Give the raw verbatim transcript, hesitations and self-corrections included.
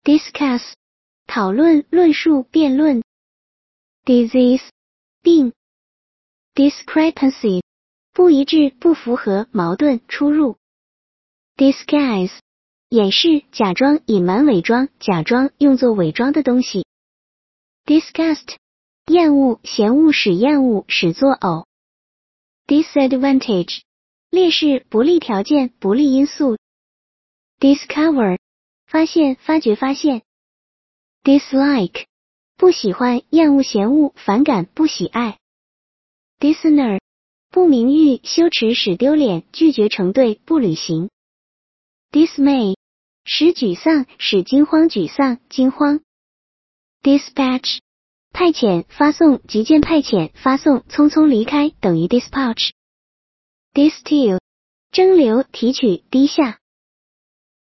discuss 讨论、论述、辩论。disease 病。discrepancy 不一致、不符合、矛盾、出入。disguise 掩饰、假装、隐瞒、伪装、假装、用作伪装的东西。disgust 厌恶、嫌恶、使厌恶、使作呕。disadvantage 劣势、不利条件、不利因素。discover 发现、发掘、发现。dislike 不喜欢、厌恶、嫌恶、反感、不喜爱。dishonor 不名誉、羞耻、使丢脸、拒绝成对、不履行。dismay 使沮丧、使惊慌、沮丧、惊慌。dispatch 派遣、发送、急件派遣、发送、匆匆离开，等于 dispatch。distill 蒸馏、提取、滴下。